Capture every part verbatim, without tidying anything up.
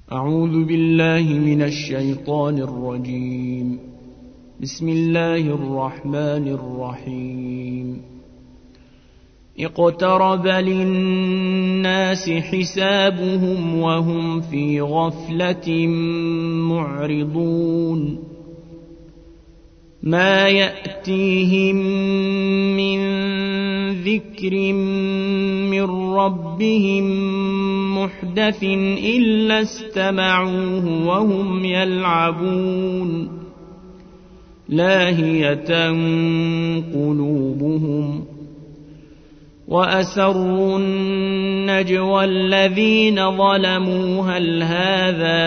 أعوذ بالله من الشيطان الرجيم. بسم الله الرحمن الرحيم. اقترب للناس حسابهم وهم في غفلة معرضون. ما يأتيهم من ذكر من ربهم محدث إلا استمعوه وهم يلعبون. لاهية قلوبهم وأسروا النجوى الذين ظلموا هل هذا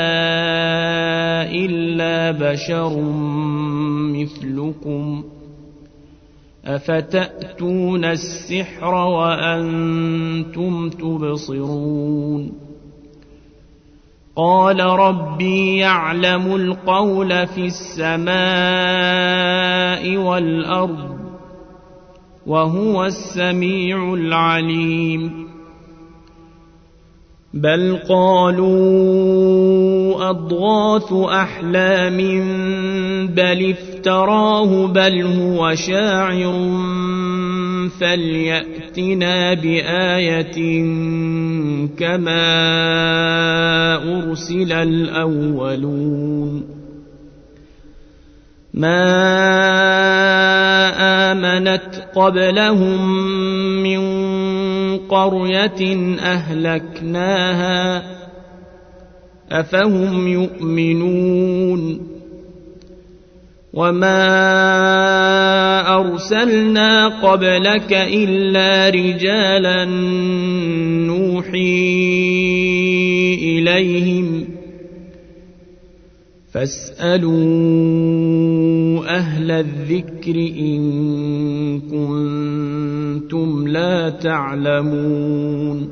إلا بشر مثلكم أفتأتون السحر وأنتم تبصرون. قال ربي يعلم القول في السماء والأرض وهو السميع العليم. بل قالوا أضغاث أحلام بل افتراه بل هو شاعر فليأتنا بآية كما أرسل الأولون. ما آمنت قبلهم من قرية أهلكناها أفهم يؤمنون. وما أرسلنا قبلك إلا رجالا نوحي إليهم فاسألوا أهل الذكر إن كنتم لا تعلمون.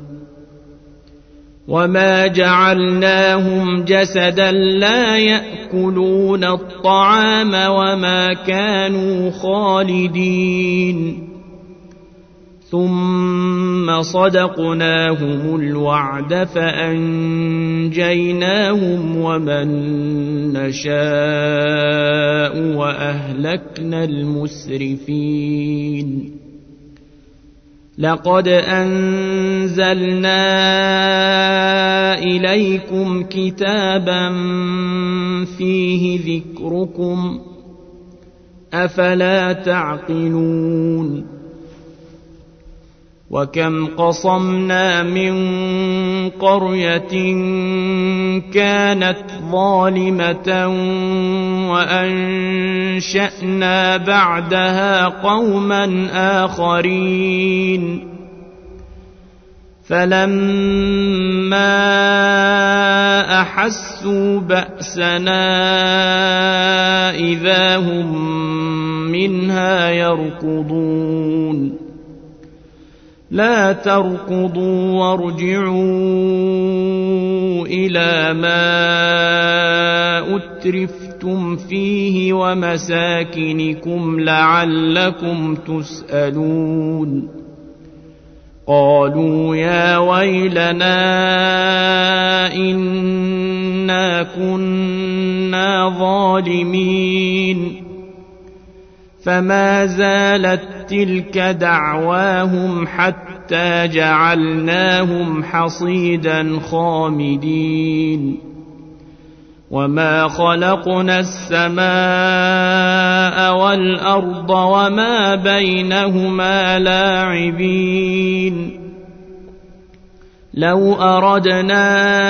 وما جعلناهم جسدا لا يأكلون الطعام وما كانوا خالدين ثم صدقناهم الوعد فأنجيناهم ومن نشاء وأهلكنا المسرفين. لقد أنزلنا إليكم كتابا فيه ذكركم أفلا تعقلون. وكم قصمنا من قرية كانت ظالمة وأنشأنا بعدها قوما آخرين فلما أحسوا بأسنا إذا هم منها يركضون. لا تركضوا وارجعوا إلى ما أترفتم فيه ومساكنكم لعلكم تسألون. قالوا يا ويلنا إنا كنا ظالمين. فما زالت تلك دعواهم حتى جعلناهم حصيدا خامدين. وما خلقنا السماء والأرض وما بينهما لاعبين. لو أردنا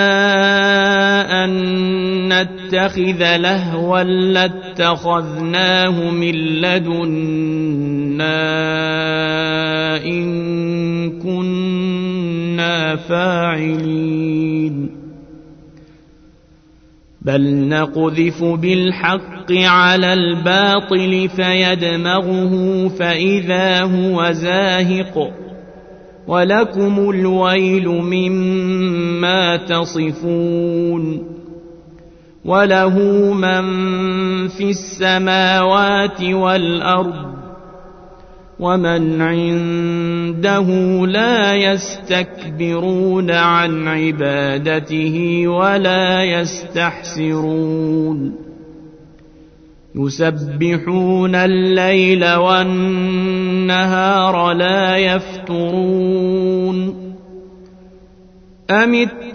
أن نتخذ لهوا لاتخذناه من لدنا إن كنا فاعلين. بل نقذف بالحق على الباطل فيدمغه فإذا هو زاهق ولكم الويل مما تصفون. وله من في السماوات والأرض ومن عنده لا يستكبرون عن عبادته ولا يستحسرون يسبحون الليل والنهار لا يفترون أم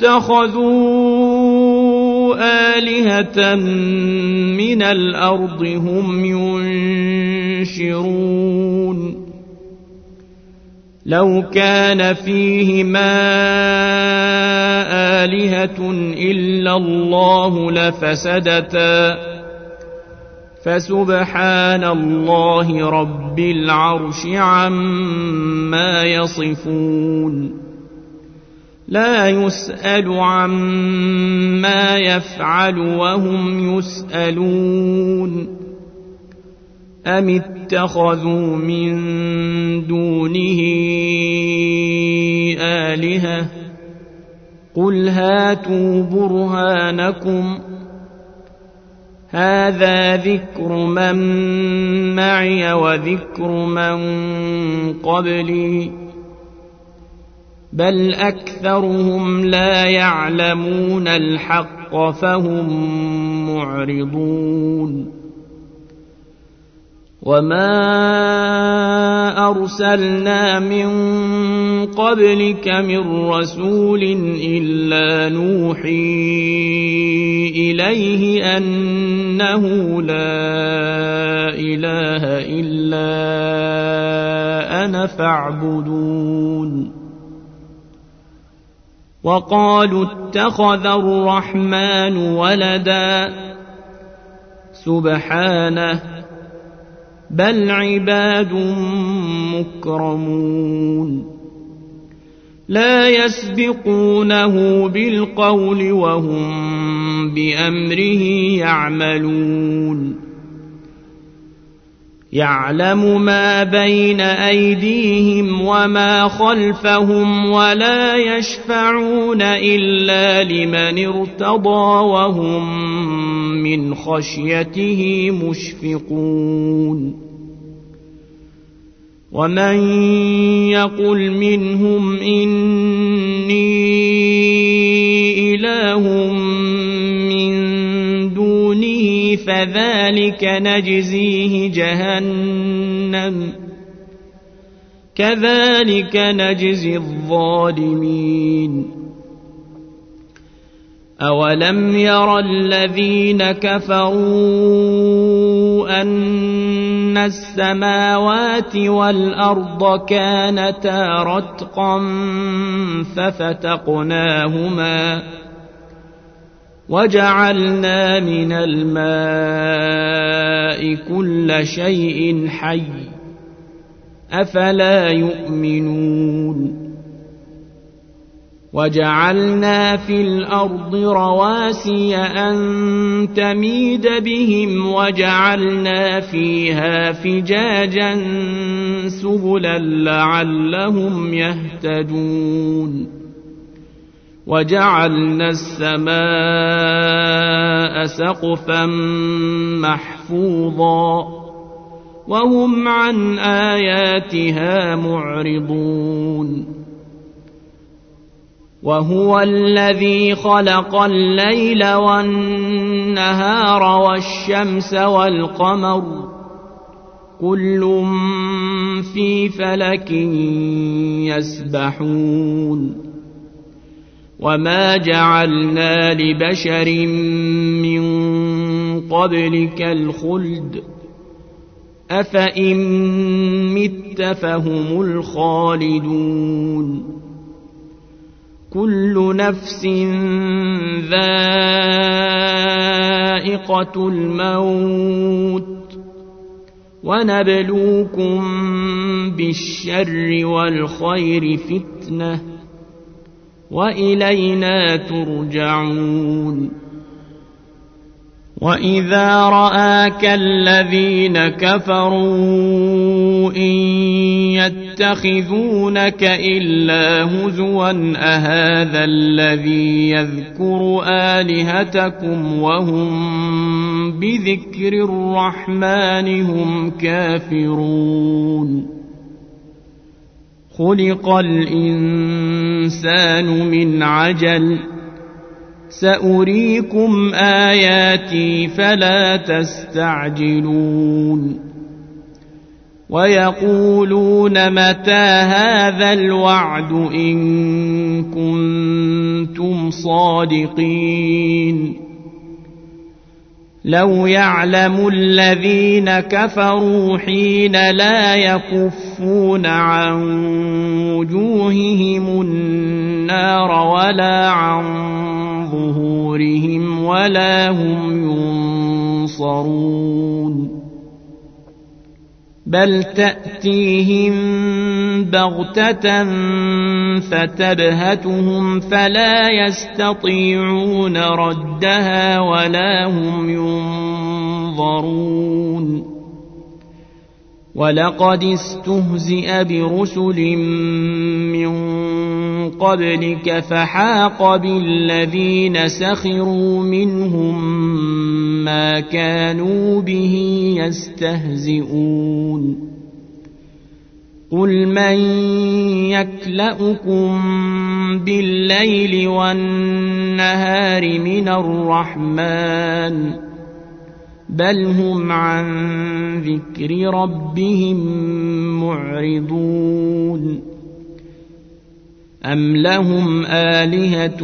اتخذوا آلهة من الأرض هم ينشرون لو كان فيهما آلهة إلا الله لفسدتا فسبحان الله رب العرش عما يصفون لا يسأل عما يفعل وهم يسألون أم اتخذوا من دونه آلهة قل هاتوا برهانكم هذا ذكر من معي وذكر من قبلي بل أكثرهم لا يعلمون الحق فهم معرضون وما أرسلنا من قبلك من رسول إلا نوحي إليه أنه لا إله إلا أنا فاعبدون وقالوا اتخذ الرحمن ولدا سبحانه بل عباد مكرمون لا يسبقونه بالقول وهم بأمره يعملون يعلم ما بين أيديهم وما خلفهم ولا يشفعون إلا لمن ارتضى وهم من خشيته مشفقون ومن يقل منهم إني إله من دونه فذلك نجزيه جهنم كذلك نجزي الظالمين أولم ير الذين كفروا أن السماوات والأرض كانتا رتقا ففتقناهما وجعلنا من الماء كل شيء حي أفلا يؤمنون وجعلنا في الأرض رواسي أن تميد بهم وجعلنا فيها فجاجا سبلا لعلهم يهتدون وجعلنا السماء سقفا محفوظا وهم عن آياتها معرضون وهو الذي خلق الليل والنهار والشمس والقمر كل في فلك يسبحون وما جعلنا لبشر من قبلك الخلد أفإن مت فهم الخالدون كل نفس ذائقة الموت ونبلوكم بالشر والخير فتنة وإلينا ترجعون وإذا رآك الذين كفروا إن يتخذونك إلا هزوا أهذا الذي يذكر آلهتكم وهم بذكر الرحمن هم كافرون خلق الإنسان من عجل سأريكم آياتي فلا تستعجلون ويقولون متى هذا الوعد إن كنتم صادقين لو يعلم الذين كفروا حين لا يكفون عن وجوههم النار ولا عن ظهورهم ولا هم ينصرون بل تأتيهم بغتة فتبهتهم فلا يستطيعون ردها ولا هم ينظرون ولقد استهزئ برسل من قبلك فحاق بالذين سخروا منهم ما كانوا به يستهزئون قل من يكلؤكم بالليل والنهار من الرحمن بل هم عن ذكر ربهم معرضون أم لهم آلهة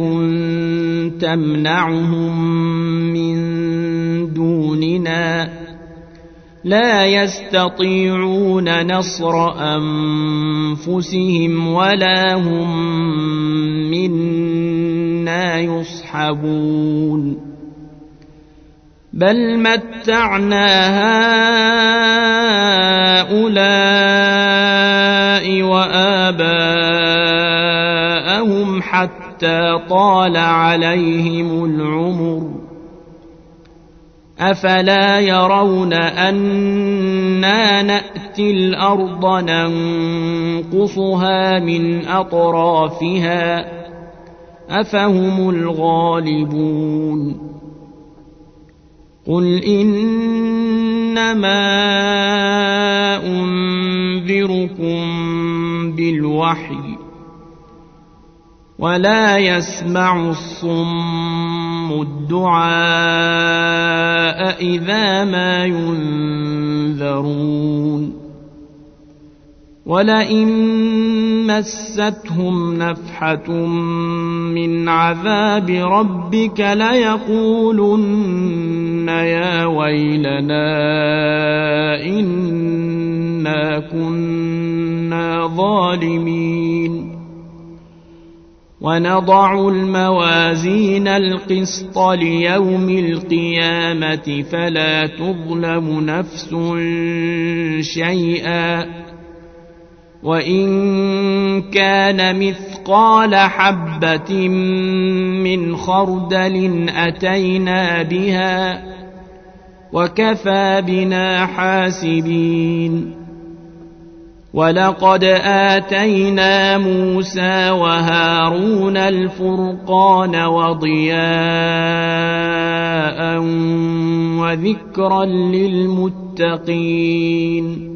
تمنعهم من دوننا لا يستطيعون نصر أنفسهم ولا هم منا يصحبون بل متعنا هؤلاء وآباءهم حتى طال عليهم العمر أفلا يرون أنا نأتي الأرض ننقصها من أطرافها أفهم الغالبون قل إنما أنذركم بالوحي ولا يسمع الصم الدعاء إذا ما ينذرون ولئن مستهم نفحة من عذاب ربك ليقولن يا ويلنا إنا كنا ظالمين ونضع الموازين القسط ليوم القيامة فلا تظلم نفس شيئا وإن كان مثقال حبة من خردل أتينا بها وكفى بنا حاسبين ولقد آتينا موسى وهارون الفرقان وضياء وذكرا للمتقين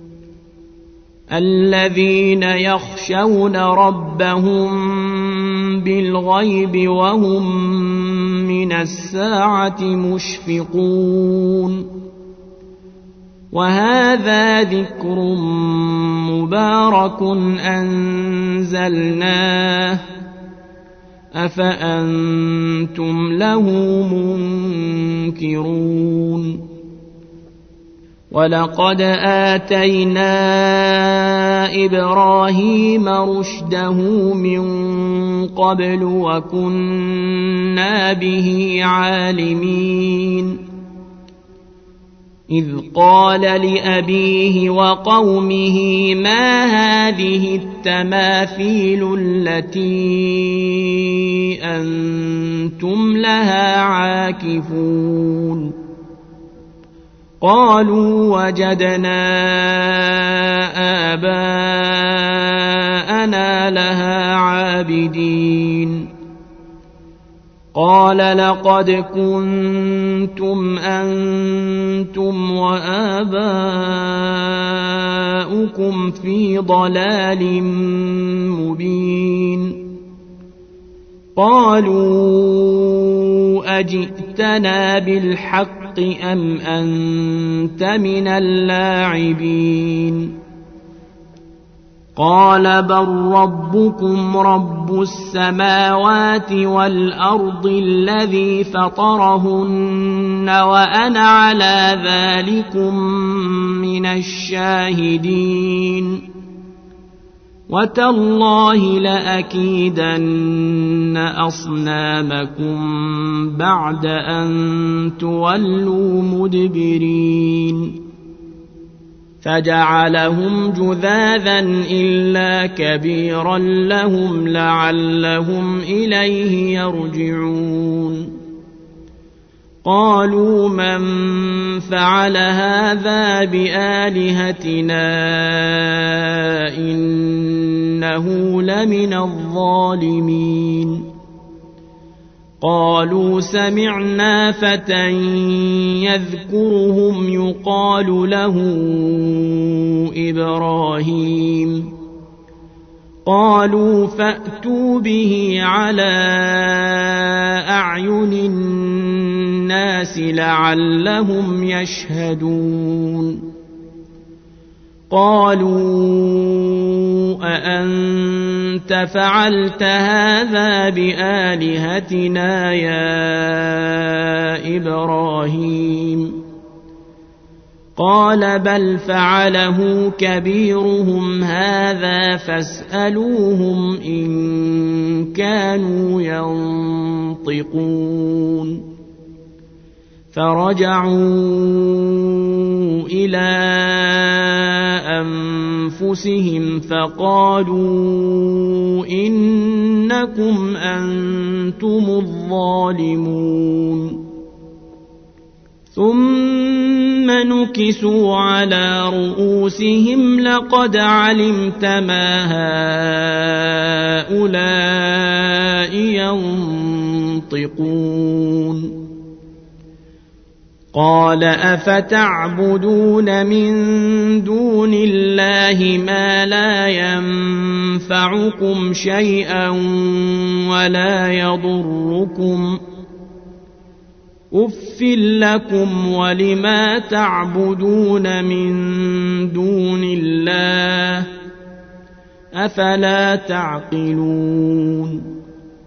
الذين يخشون ربهم بالغيب وهم من الساعة مشفقون وهذا ذكر مبارك أنزلناه أفأنتم له منكرون ولقد آتينا إبراهيم رشده من قبل وكنا به عالمين إذ قال لأبيه وقومه ما هذه التماثيل التي أنتم لها عاكفون قالوا وجدنا آباءنا لها عابدين قال لقد كنتم أنتم وآباؤكم في ضلال مبين قالوا أجئتنا بالحق أم أنت من اللاعبين قال بل ربكم رب السماوات والأرض الذي فطرهن وأنا على ذلكم من الشاهدين وتالله لأكيدن أصنامكم بعد أن تولوا مدبرين فجعلهم جذاذا إلا كبيرا لهم لعلهم إليه يرجعون قالوا من فعل هذا بآلهتنا إنه لمن الظالمين قالوا سمعنا فتى يذكرهم يقال له إبراهيم قالوا فأتوا به على أعين الناس لعلهم يشهدون قالوا أأنت فعلت هذا بآلهتنا يا إبراهيم قال بل فعله كبيرهم هذا فاسألوهم إن كانوا ينطقون فرجعوا إلى أنفسهم فقالوا إنكم أنتم الظالمون ثم نكسوا على رؤوسهم لقد علمت ما هؤلاء ينطقون قال أفتعبدون من دون الله ما لا ينفعكم شيئا ولا يضركم أف لكم ولما تعبدون من دون الله أفلا تعقلون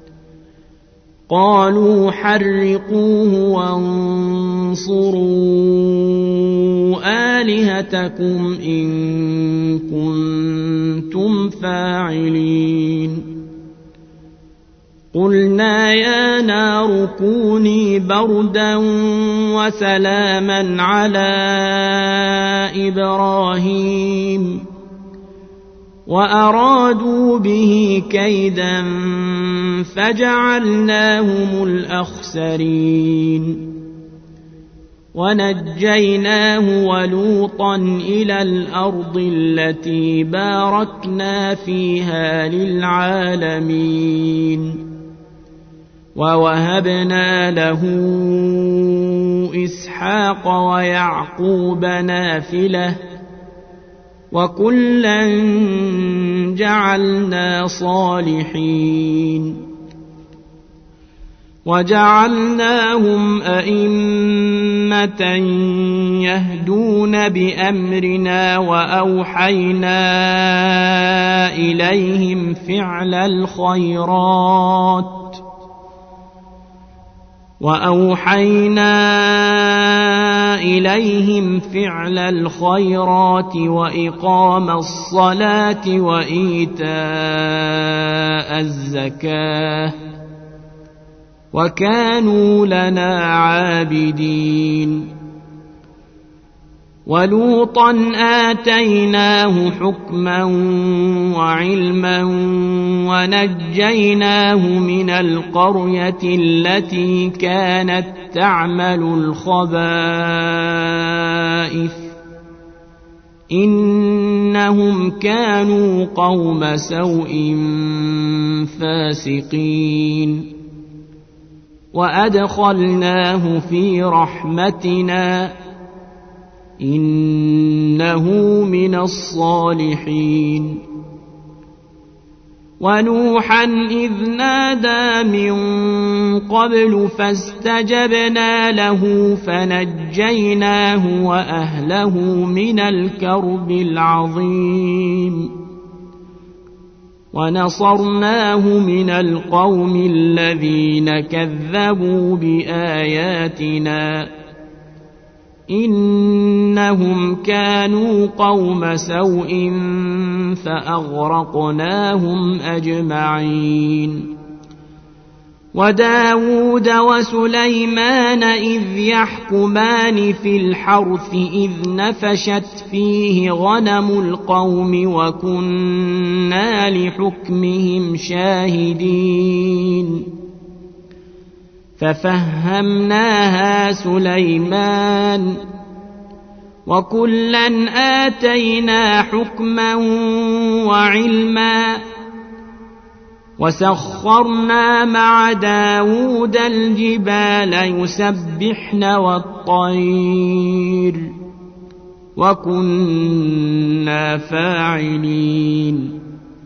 قالوا حرقوه وانصروا آلهتكم إن كنتم فاعلين قلنا يا نار كوني بردا وسلاما على إبراهيم وأرادوا به كيدا فجعلناهم الأخسرين ونجيناه ولوطا إلى الأرض التي باركنا فيها للعالمين ووهبنا له إسحاق ويعقوب نافلة وكلا جعلنا صالحين وجعلناهم أئمة يهدون بأمرنا وأوحينا إليهم فعل الخيرات وأوحينا إليهم فعل الخيرات وإقام الصلاة وإيتاء الزكاة وكانوا لنا عابدين ولوطا آتيناه حكما وعلما ونجيناه من القرية التي كانت تعمل الخبائث إنهم كانوا قوم سوء فاسقين وأدخلناه في رحمتنا إنه من الصالحين ونوحا إذ نادى من قبل فاستجبنا له فنجيناه وأهله من الكرب العظيم ونصرناه من القوم الذين كذبوا بآياتنا إنهم كانوا قوم سوء فأغرقناهم أجمعين وداود وسليمان إذ يحكمان في الحرث إذ نفشت فيه غنم القوم وكنا لحكمهم شاهدين ففهمناها سليمان وكلا آتينا حكما وعلما وسخرنا مع داود الجبال يسبحن والطير وكنا فاعلين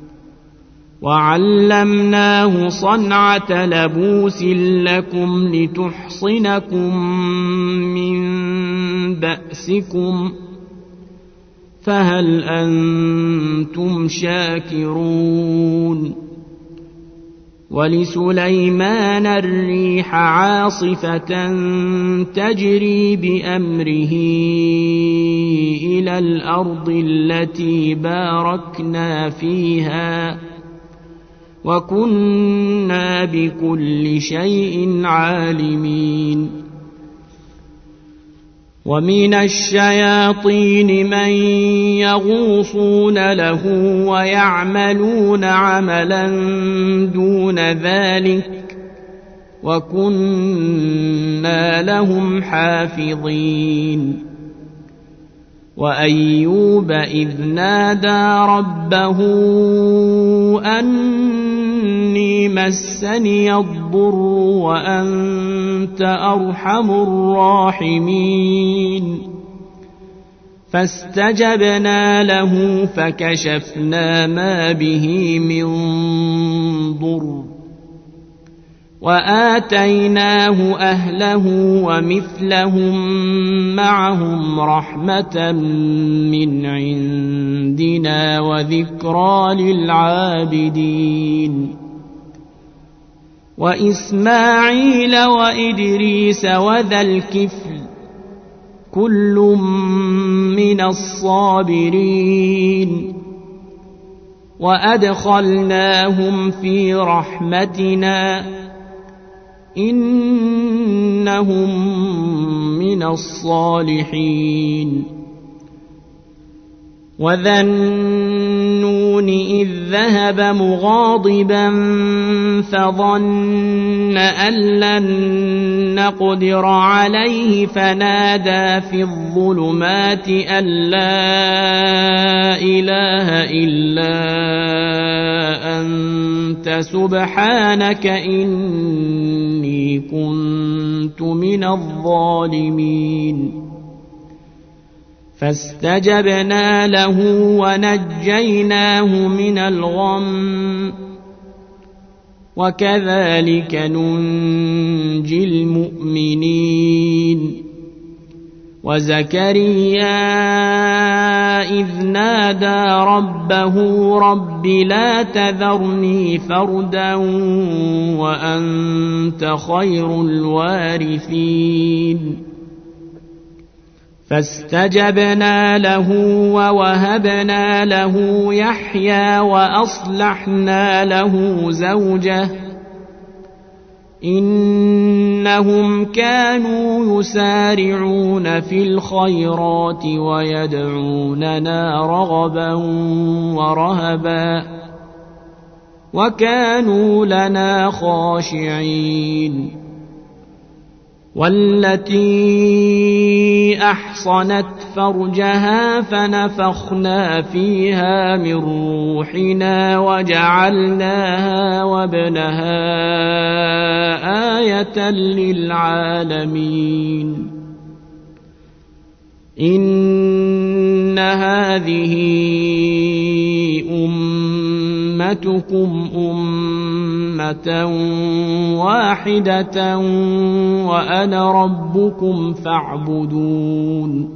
وعلمناه صنعة لبوس لكم لتحصنكم من بأسكم فهل أنتم شاكرون ولسليمان الريح عاصفة تجري بأمره إلى الأرض التي باركنا فيها وكنا بكل شيء عالمين ومن الشياطين من يغوصون له ويعملون عملا دون ذلك وكنا لهم حافظين وأيوب إذ نادى ربه أني مسني الضر وأنت أرحم الراحمين فاستجبنا له فكشفنا ما به من ضر وآتيناه أهله ومثلهم معهم رحمة من عندنا وذكرى للعابدين وإسماعيل وإدريس وذا الكفل كل من الصابرين وأدخلناهم في رحمتنا إنهم من الصالحين وذا النون إذ ذهب مغاضبا فظن أن لن نقدر عليه فنادى في الظلمات أن لا إله إلا أنت سبحانك إني كنت من الظالمين فاستجبنا له ونجيناه من الغم وكذلك ننجي المؤمنين وزكريا إذ نادى ربه رب لا تذرني فردا وأنت خير الوارثين فاستجبنا له ووهبنا له يحيى وأصلحنا له زوجه إنهم كانوا يسارعون في الخيرات ويدعوننا رغبا ورهبا وكانوا لنا خاشعين والتي أحصنت فرجها فنفخنا فيها من روحنا وجعلناها وابنها آية للعالمين إن هذه أمتكم أمة واحدة وأنا ربكم فاعبدون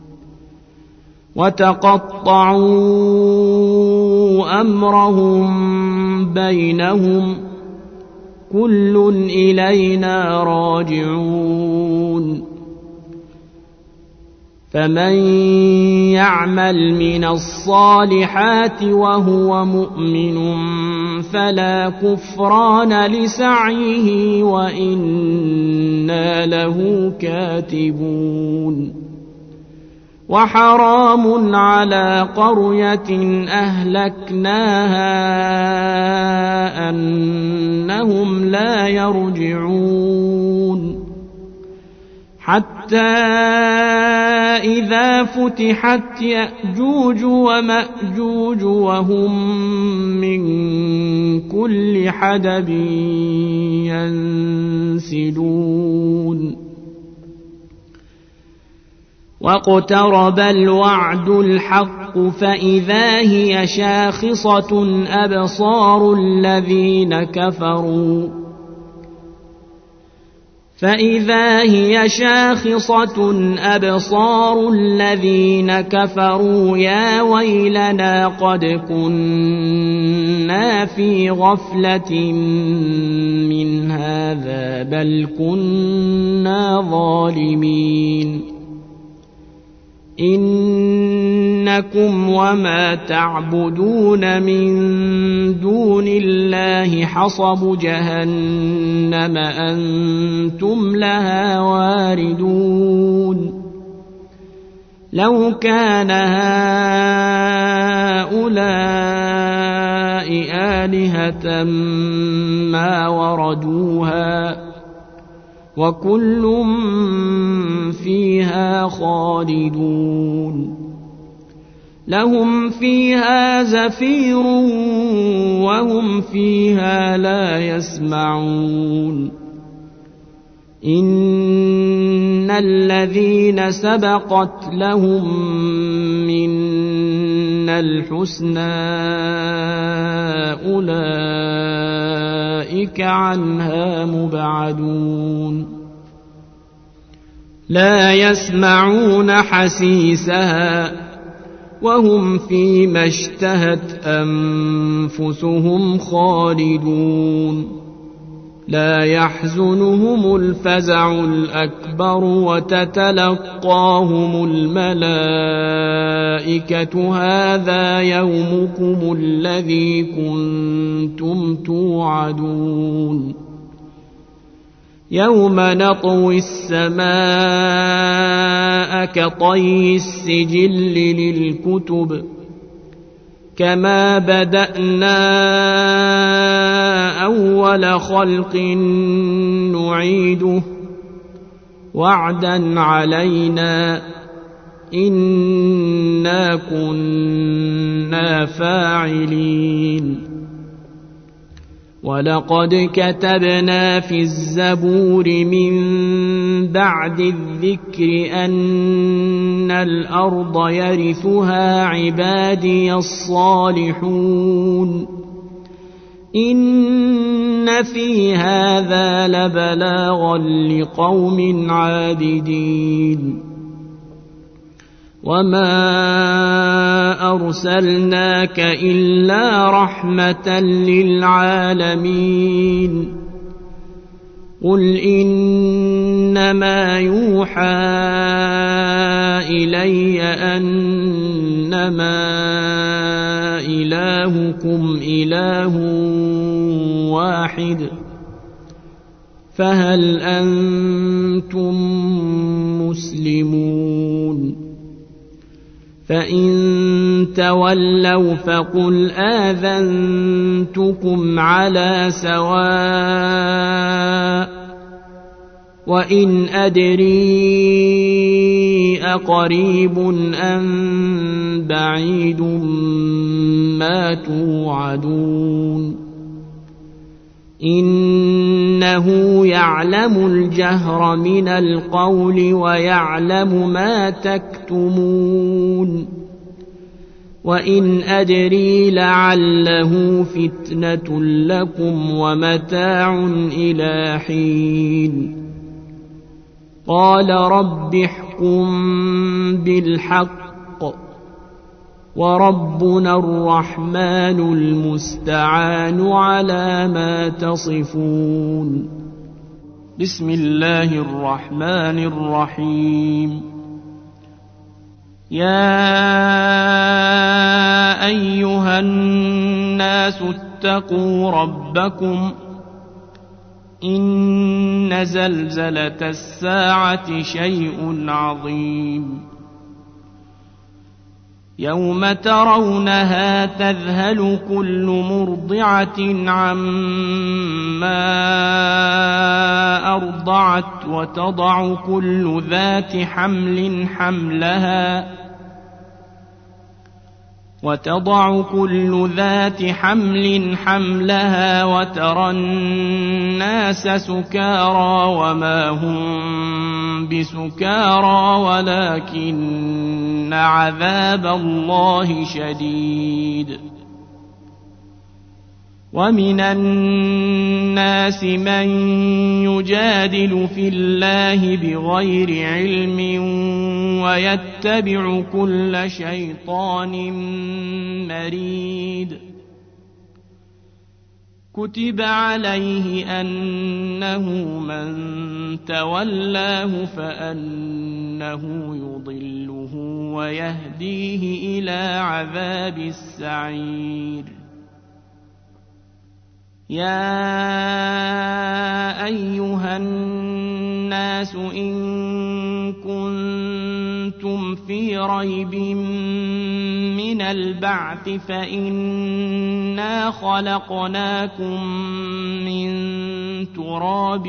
وتقطعوا أمرهم بينهم كل إلينا راجعون فمن يعمل من الصالحات وهو مؤمن فلا كفران لسعيه وإنا له كاتبون وحرام على قرية أهلكناها أنهم لا يرجعون حتى إذا فتحت يأجوج ومأجوج وهم من كل حدب ينسلون واقترب الوعد الحق فإذا هي شاخصة أبصار الذين كفروا فإذا هي شاخصة أبصار الذين كفروا يا ويلنا قد كنا في غفلة من هذا بل كنا ظالمين إنكم وما تعبدون من دون الله حصب جهنم أنتم لها واردون لو كان هؤلاء آلهة ما وردوها وكل فيها خالدون لهم فيها زفير وهم فيها لا يسمعون إن الذين سبقت لهم منا الحسنى أولئك عنها مبعدون لا يسمعون حسيسها وهم فيما اشتهت أنفسهم خالدون لا يحزنهم الفزع الأكبر وتتلقاهم الملائكة هذا يومكم الذي كنتم توعدون يوم نطوي السماء كطي السجل للكتب كما بدأنا أول خلق نعيده وعدا علينا إنا كنا فاعلين ولقد كتبنا في الزبور من بعد الذكر أن الأرض يرثها عبادي الصالحون إن في هذا لبلاغا لقوم عابدين وما أرسلناك إلا رحمة للعالمين قل إنما يوحى إلي أنما إلهكم إله واحد فهل أنتم مسلمون فإن تولوا فقل آذنتكم على سواء وإن أدري أقريب أم بعيد ما توعدون إنه يعلم الجهر من القول ويعلم ما تكتمون وإن أدري لعله فتنة لكم ومتاع إلى حين قال رب احكم بالحق وربنا الرحمن المستعان على ما تصفون بسم الله الرحمن الرحيم يا أيها الناس اتقوا ربكم إن زلزلة الساعة شيء عظيم يوم ترونها تذهل كل مرضعة عما أرضعت وتضع كل ذات حمل حملها وتضع كل ذات حمل حملها وترى الناس سكارى وما هم بسكارى ولكن عذاب الله شديد ومن الناس من يجادل في الله بغير علم ويتبع كل شيطان مريد كتب عليه أنه من تولاه فأنه يضله ويهديه إلى عذاب السعير يا أيها الناس إن كنتم في ريب من البعث فإنا خلقناكم من تراب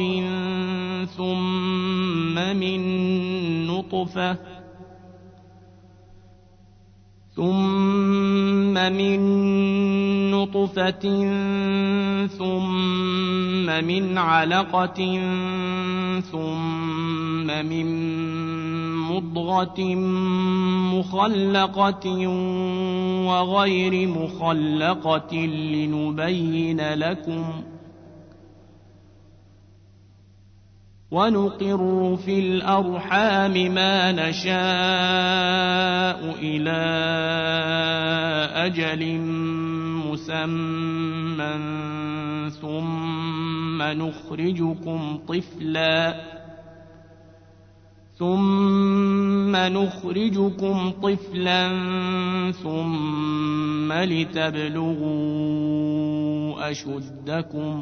ثم من نطفة ثم من نطفة ثم من علقة ثم من مضغة مخلقة وغير مخلقة لنبين لكم ونقر في الأرحام ما نشاء إلى أجل مسمى ثم نخرجكم طفلا ثم نخرجكم طفلا ثم لتبلغوا أشدكم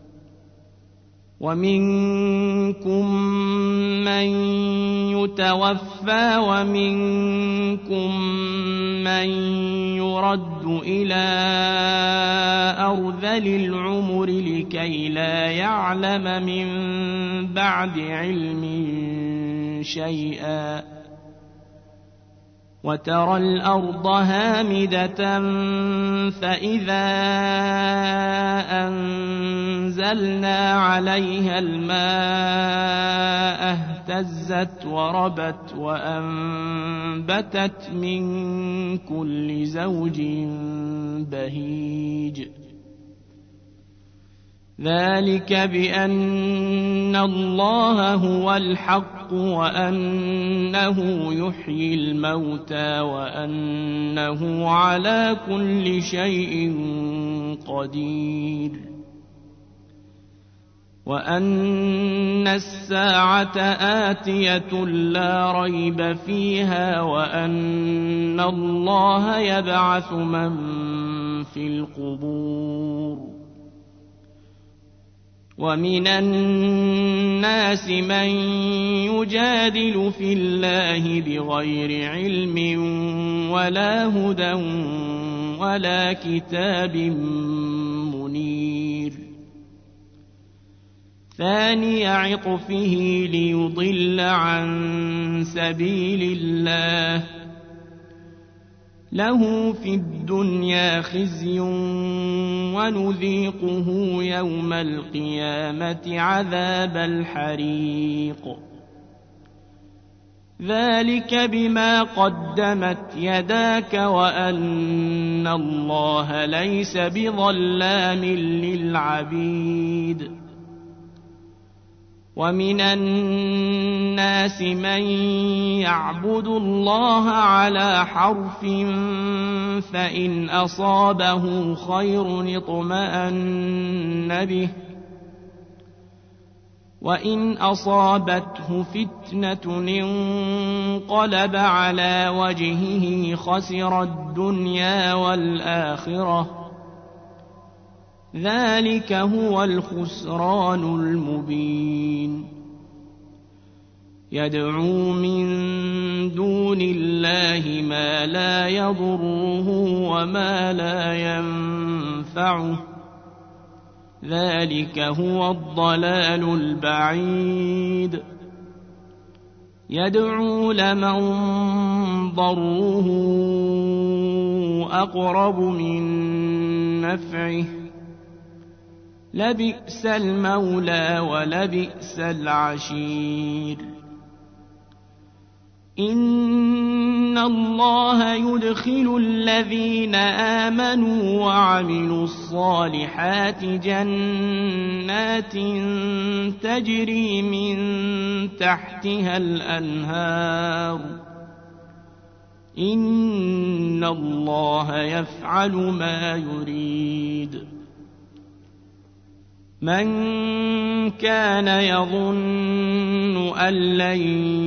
ومنكم من يتوفى ومنكم من يرد إلى أرذل العمر لكي لا يعلم من بعد علم شيئا وترى الأرض هامدة فإذا أنزلنا عليها الماء اهتزت وربت وأنبتت من كل زوج بهيج ذلك بأن الله هو الحق وأنه يحيي الموتى وأنه على كل شيء قدير وأن الساعة آتية لا ريب فيها وأن الله يبعث من في القبور ومن الناس من يجادل في الله بغير علم ولا هدى ولا كتاب منير ثاني عطفه ليضل عن سبيل الله له في الدنيا خزي ونذيقه يوم القيامة عذاب الحريق ذلك بما قدمت يداك وأن الله ليس بظلام للعبيد ومن الناس من يعبد الله على حرف فإن أصابه خير اطمأن به وإن أصابته فتنة انقلب على وجهه خسر الدنيا والآخرة ذلك هو الخسران المبين يدعو من دون الله ما لا يضره وما لا ينفعه ذلك هو الضلال البعيد يدعو لمن ضره أقرب من نفعه لبئس المولى ولبئس العشير إن الله يدخل الذين آمنوا وعملوا الصالحات جنات تجري من تحتها الأنهار إن الله يفعل ما يريد من كان يظن أن لن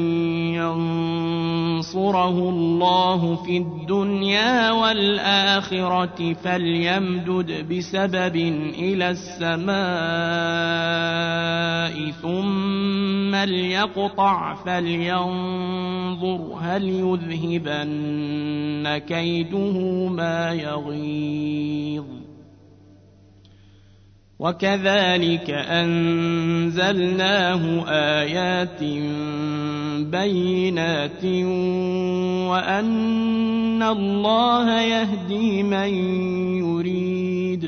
ينصره الله في الدنيا والآخرة فليمدد بسبب إلى السماء ثم ليقطع فلينظر هل يذهبن كيده ما يغيظ وكذلك أنزلناه آيات بينات وأن الله يهدي من يريد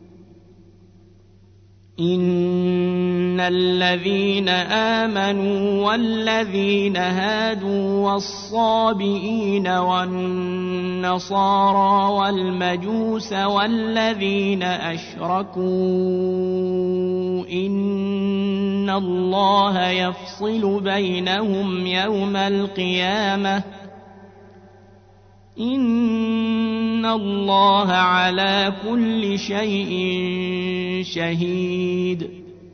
إن الذين آمنوا والذين هادوا والصابئين والنصارى والمجوس والذين أشركوا إن الله يفصل بينهم يوم القيامة إن الله على كل شيء شهيد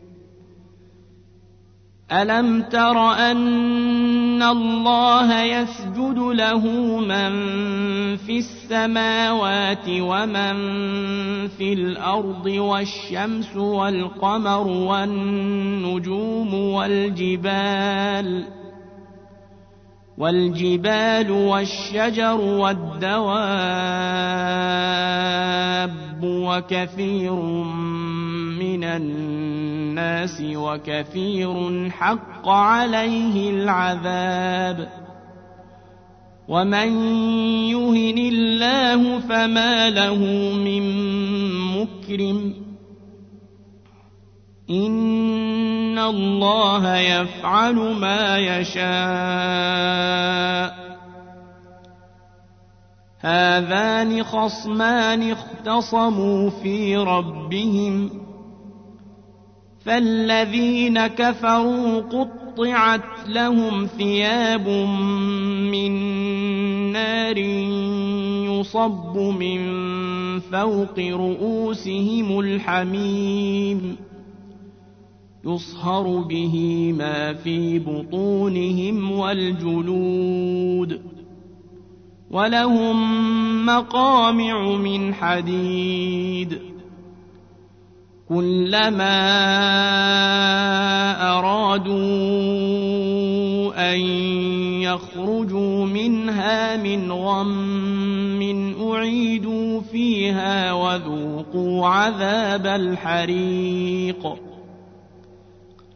ألم تر أن الله يسجد له من في السماوات ومن في الأرض والشمس والقمر والنجوم والجبال والجبال والشجر والدواب وكثير من الناس وكثير حق عليه العذاب ومن يهن الله فما له من مكرم إن الله يفعل ما يشاء هذان خصمان اختصموا في ربهم فالذين كفروا قطعت لهم ثياب من نار يصب من فوق رؤوسهم الحميم يصهر به ما في بطونهم والجلود ولهم مقامع من حديد كلما أرادوا أن يخرجوا منها من غم أعيدوا فيها وذوقوا عذاب الحريق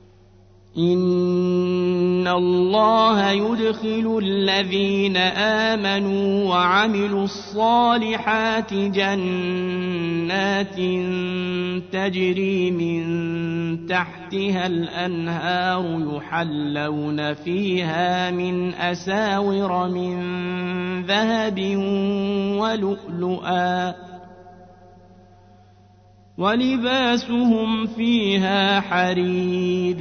إن الله يدخل الذين آمنوا وعملوا الصالحات جنات تجري من تحتها الأنهار يحلون فيها من أساور من ذهب ولؤلؤا ولباسهم فيها حرير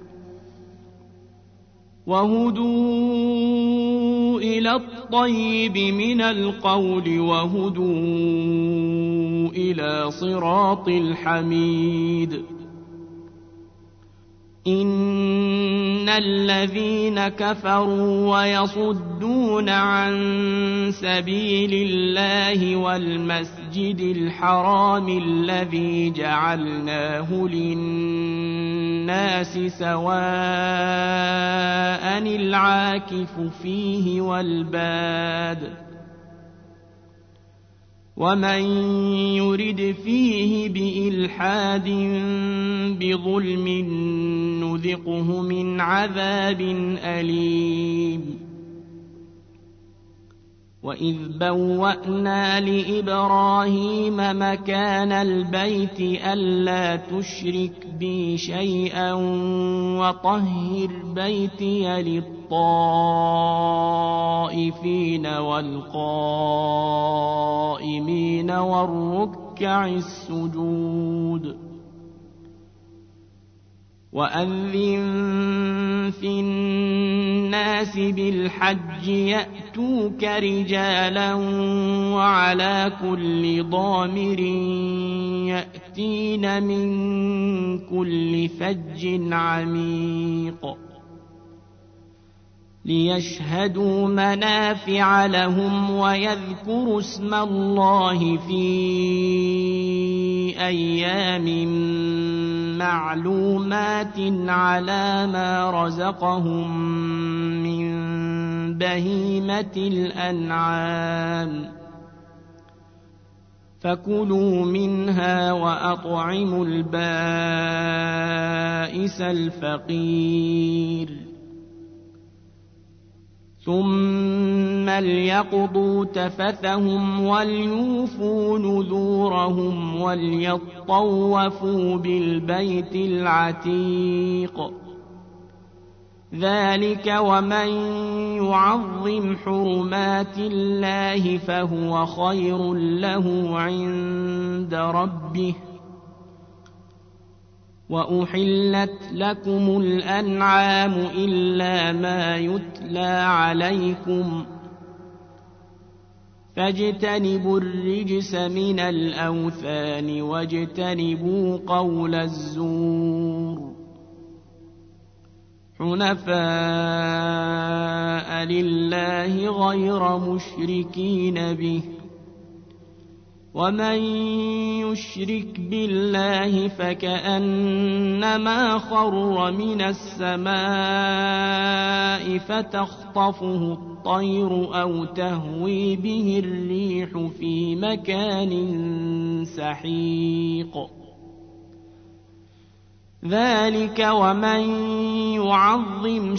وهدوا إلى الطيب من القول وهدوا إلى صراط الحميد إن الذين كفروا ويصدون عن سبيل الله والمسجد الحرام الذي جعلناه للناس سواء العاكف فيه والباد ومن يرد فيه بإلحاد بظلم نذقه من عذاب أليم وإذ بوأنا لإبراهيم مكان البيت ألا تشرك بي شيئا وطهر بيتي للطائفين والقائمين والركع السجود وأذن في الناس بالحج يأتوك رجالا وعلى كل ضامر يأتين من كل فج عميق ليشهدوا منافع لهم ويذكروا اسم الله في أيام معلومات على ما رزقهم من بهيمة الأنعام فكلوا منها وأطعموا البائس الفقير ثم ليقضوا تفثهم وليوفوا نذورهم وليطوفوا بالبيت العتيق ذلك ومن يعظم حرمات الله فهو خير له عند ربه وأحلت لكم الأنعام إلا ما يتلى عليكم فاجتنبوا الرجس من الأوثان واجتنبوا قول الزور حنفاء لله غير مشركين به ومن يشرك بالله فكأنما خر من السماء فتخطفه الطير أو تهوي به الريح في مكان سحيق ذلك ومن يعظم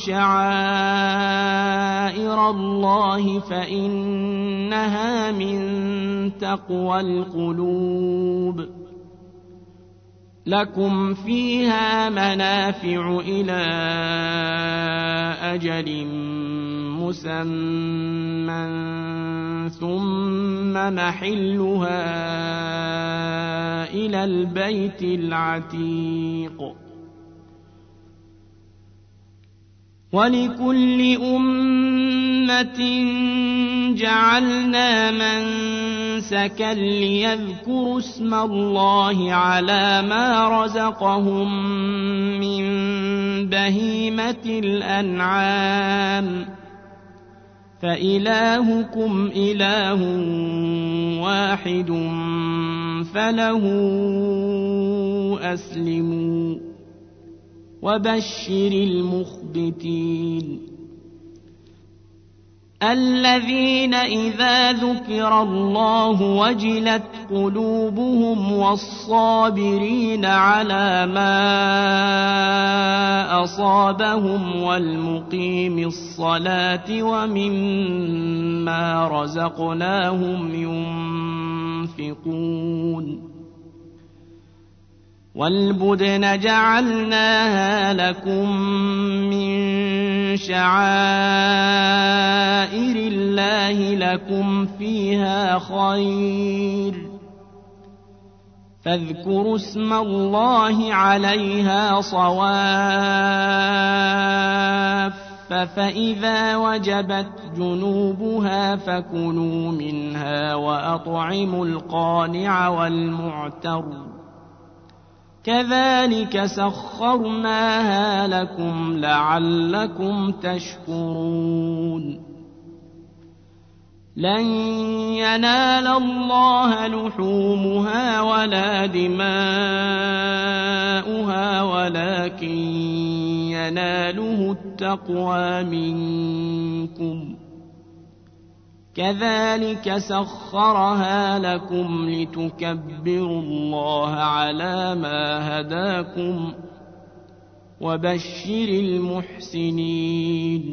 شعائر الله فإنها من تقوى القلوب لكم فيها منافع إلى أجل مسمى ثم محلها إلى البيت العتيق ولكل أمة جعلنا منسكا ليذكروا اسم الله على ما رزقهم من بهيمة الأنعام فإلهكم إله واحد فله أسلموا وبشر المخبتين الذين إذا ذكر الله وجلت قلوبهم والصابرين على ما أصابهم والمقيم الصلاة ومما رزقناهم ينفقون والبدن جعلناها لكم من شعائر الله لكم فيها خير فاذكروا اسم الله عليها صواف فإذا وجبت جنوبها فكلوا منها وأطعموا القانع والمعتر كذلك سخرناها لكم لعلكم تشكرون لن ينال الله لحومها ولا دماؤها ولكن يناله التقوى منكم كذلك سخرها لكم لتكبروا الله على ما هداكم وبشر المحسنين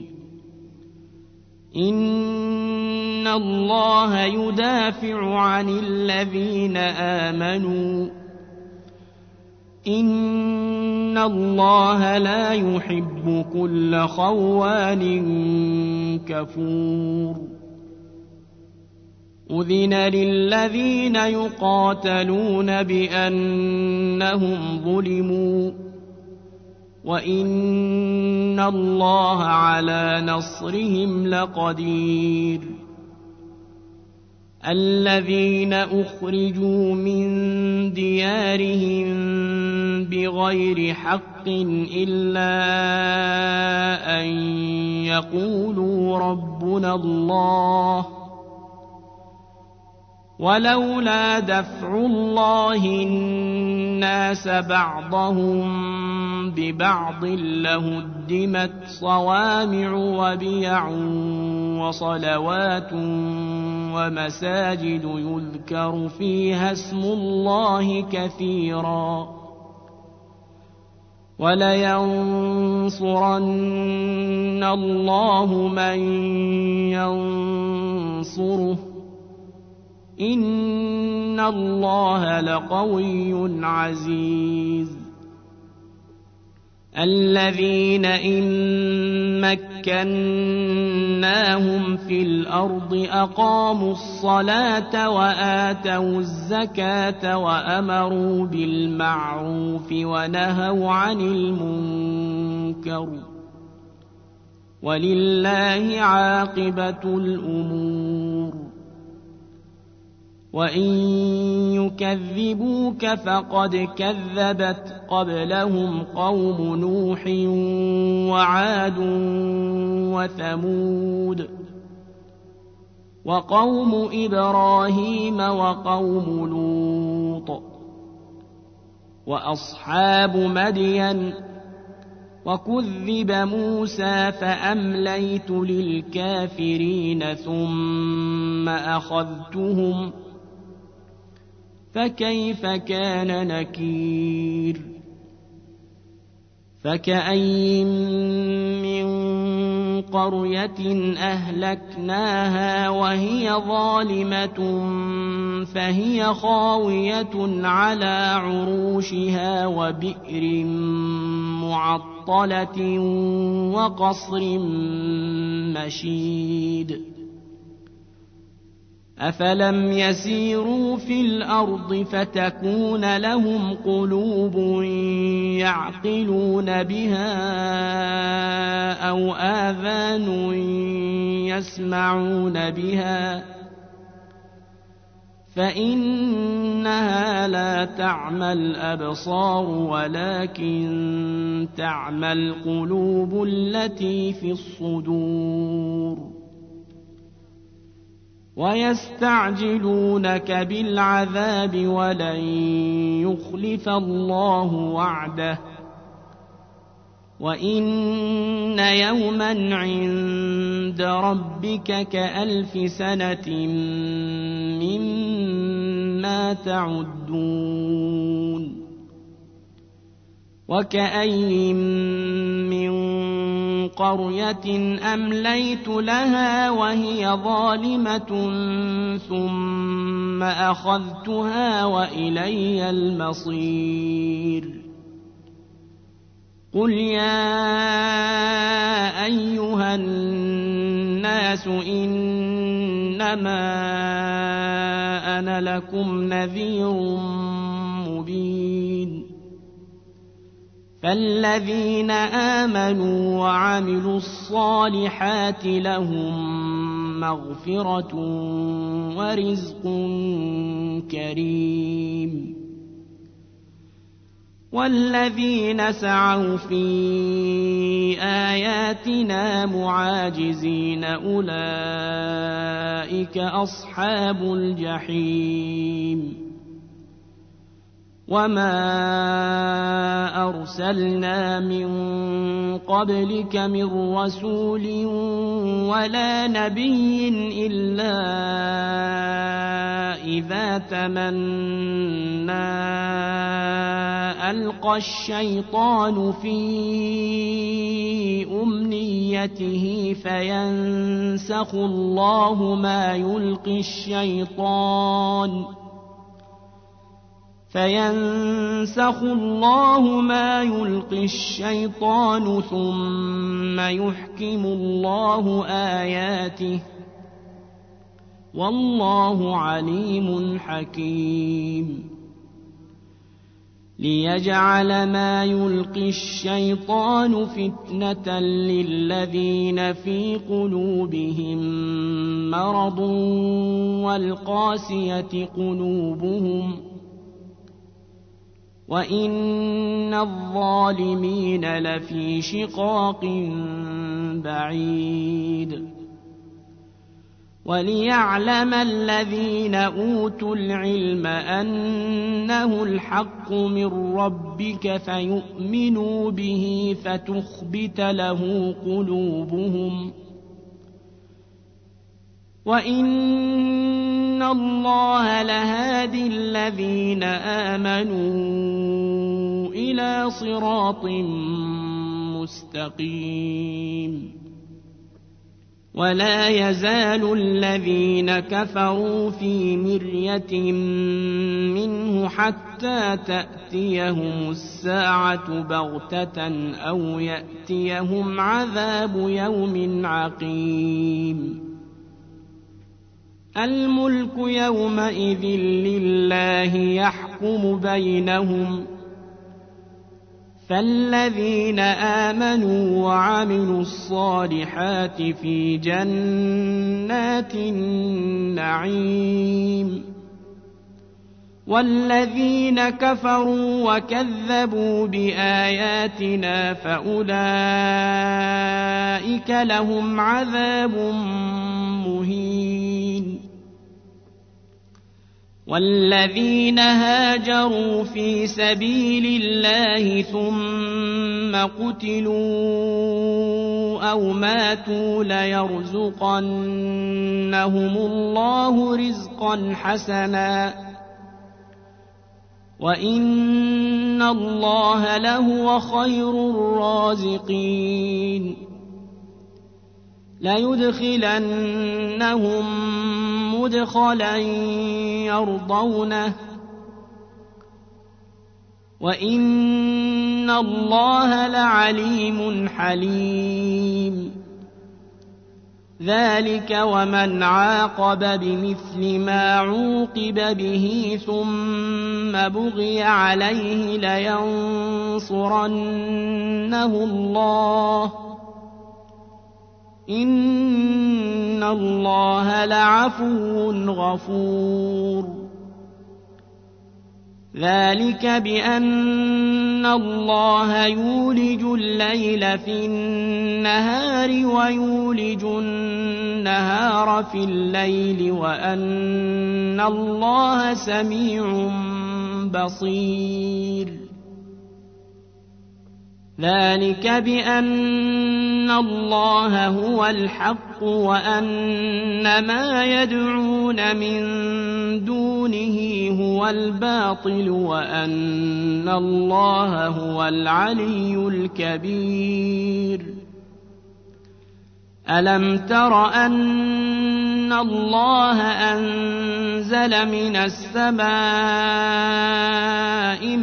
إن الله يدافع عن الذين آمنوا إن الله لا يحب كل خوان كفور أذن للذين يقاتلون بأنهم ظلموا وإن الله على نصرهم لقدير الذين أخرجوا من ديارهم بغير حق إلا أن يقولوا ربنا الله ولولا دفع الله الناس بعضهم ببعض لهدمت صوامع وبيع وصلوات ومساجد يذكر فيها اسم الله كثيرا ولينصرن الله من ينصره إن الله لقوي عزيز الذين إن مكناهم في الأرض أقاموا الصلاة وآتوا الزكاة وأمروا بالمعروف ونهوا عن المنكر ولله عاقبة الأمور وإن يكذبوك فقد كذبت قبلهم قوم نوح وعاد وثمود وقوم إبراهيم وقوم لوط وأصحاب مدين وكذب موسى فأمليت للكافرين ثم أخذتهم فكيف كان نكير فكأي من قرية أهلكناها وهي ظالمة فهي خاوية على عروشها وبئر معطلة وقصر مشيد أفلم يسيروا في الأرض فتكون لهم قلوب يعقلون بها أو آذان يسمعون بها فإنها لا تعمى الأبصار ولكن تعمى القلوب التي في الصدور ويستعجلونك بالعذاب ولن يخلف الله وعده وإن يوما عند ربك كألف سنة مما تعدون وكأي من قرية أمليت لها وهي ظالمة ثم أخذتها وإلي المصير قل يا أيها الناس إنما أنا لكم نذير مبين فالذين آمنوا وعملوا الصالحات لهم مغفرة ورزق كريم والذين سعوا في آياتنا معاجزين أولئك أصحاب الجحيم وما أرسلنا من قبلك من رسول ولا نبي إلا إذا تمنى ألقى الشيطان في أمنيته فينسخ الله ما يلقي الشيطان فينسخ الله ما يلقي الشيطان ثم يحكم الله آياته والله عليم حكيم ليجعل ما يلقي الشيطان فتنة للذين في قلوبهم مرض والقاسية قلوبهم وإن الظالمين لفي شقاق بعيد وليعلم الذين أوتوا العلم أنه الحق من ربك فيؤمنوا به فتخبت له قلوبهم وإن الله لهادي الذين آمنوا إلى صراط مستقيم ولا يزال الذين كفروا في مرية منه حتى تأتيهم الساعة بغتة أو يأتيهم عذاب يوم عقيم الملك يومئذ لله يحكم بينهم فالذين آمنوا وعملوا الصالحات في جنات النعيم والذين كفروا وكذبوا بآياتنا فأولئك لهم عذاب مهين والذين هاجروا في سبيل الله ثم قتلوا أو ماتوا ليرزقنهم الله رزقا حسنا وإن الله لهو خير الرازقين ليدخلنهم مدخلا يرضونه وإن الله لعليم حليم ذلك ومن عاقب بمثل ما عوقب به ثم بغي عليه لينصرنه الله إن الله لعفو غفور ذلك بأن الله يولج الليل في النهار ويولج النهار في الليل وأن الله سميع بصير ذلك بأن الله هو الحق وأن ما يدعون من دونه هو الباطل وأن الله هو العلي الكبير ألم تر أن الله أنزل من السماء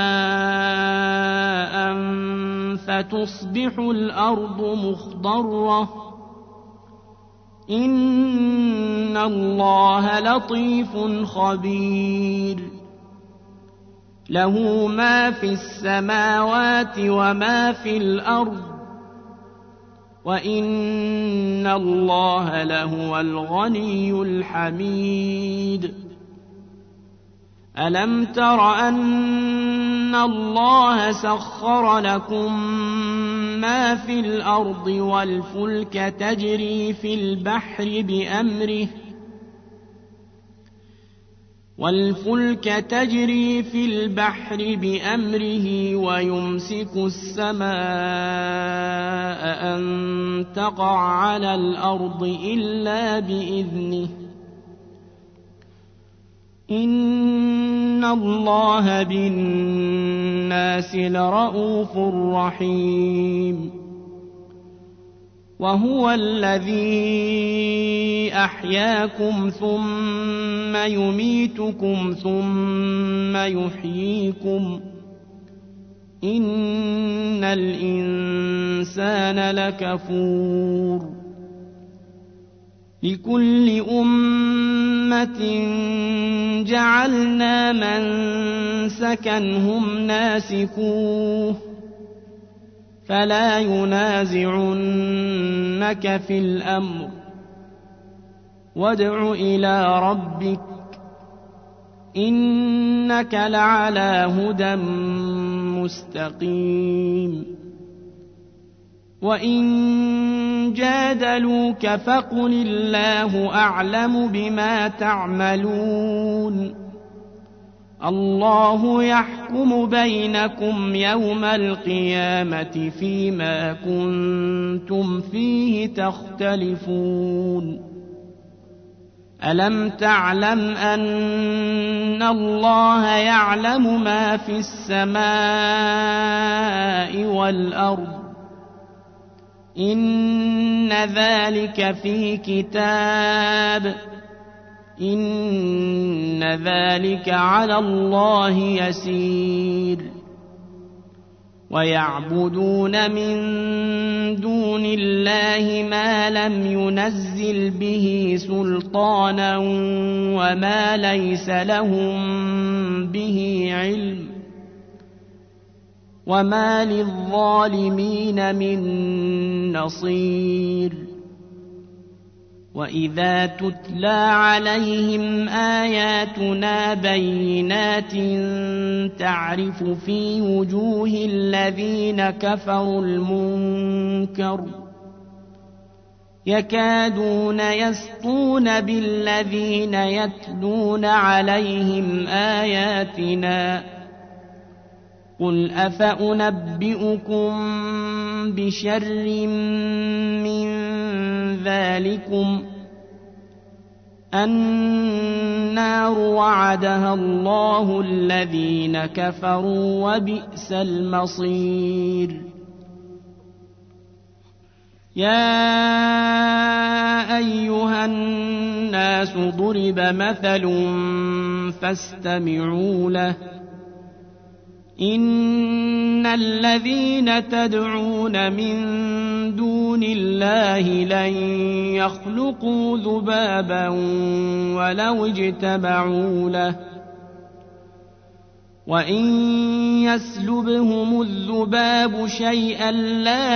ماء فتصبح الأرض مخضرة إن الله لطيف خبير له ما في السماوات وما في الأرض وإن الله لهو الغني الحميد ألم تر أن الله سخر لكم ما في الأرض والفلك تجري في البحر بأمره والفلك تجري في البحر بأمره ويمسك السماء أن تقع على الأرض إلا بإذنه إن الله بالناس لرءوف رحيم وهو الذي أحياكم ثم يميتكم ثم يحييكم إن الإنسان لكفور لكل أمة جعلنا منسكا هم ناسكوه فلا ينازعنك في الأمر وادع إلى ربك إنك لعلى هدى مستقيم وإن جادلوك فقل الله أعلم بما تعملون الله يحكم بينكم يوم القيامة فيما كنتم فيه تختلفون ألم تعلم أن الله يعلم ما في السماء والأرض إن ذلك في كتاب إن ذلك على الله يسير ويعبدون من دون الله ما لم ينزل به سلطانا وما ليس لهم به علم وما للظالمين من نصير وإذا تتلى عليهم آياتنا بينات تعرف في وجوه الذين كفروا المنكر يكادون يسطون بالذين يتلون عليهم آياتنا قل أفأنبئكم بشر من ذلكم النار وعدها الله الذين كفروا وبئس المصير يا أيها الناس ضرب مثل فاستمعوا له إن الذين تدعون من دون الله لن يخلقوا ذبابا ولو اجتمعوا له وإن يسلبهم الذباب شيئا لا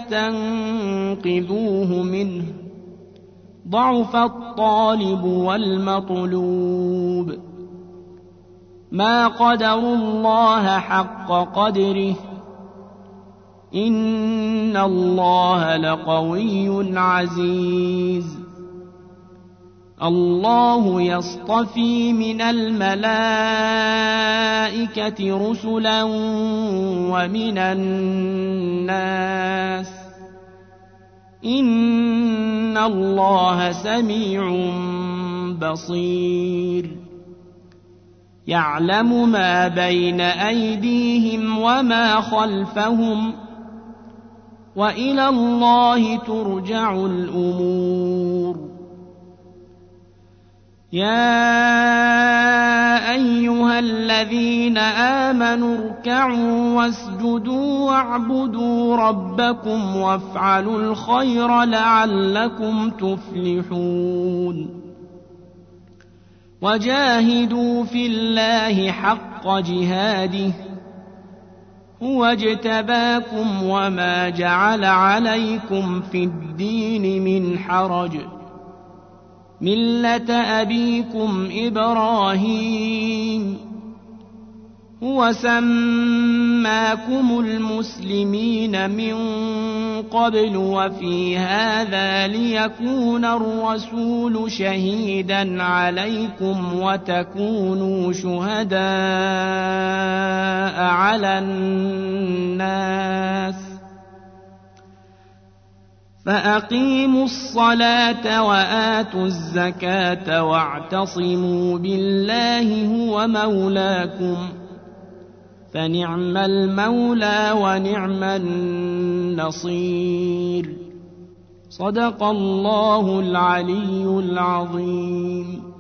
يستنقذوه منه ضعف الطالب والمطلوب ما قدروا الله حق قدره إن الله لقوي عزيز الله يصطفي من الملائكة رسلا ومن الناس إن الله سميع بصير يعلم ما بين أيديهم وما خلفهم وإلى الله ترجع الأمور يا أيها الذين آمنوا اركعوا واسجدوا واعبدوا ربكم وافعلوا الخير لعلكم تفلحون وجاهدوا في الله حق جهاده هو اجتباكم وما جعل عليكم في الدين من حرج ملة أبيكم إبراهيم هو سماكم المسلمين من قبل وفي هذا ليكون الرسول شهيدا عليكم وتكونوا شهداء على الناس فأقيموا الصلاة وآتوا الزكاة واعتصموا بالله هو مولاكم فنعم المولى ونعم النصير صدق الله العلي العظيم.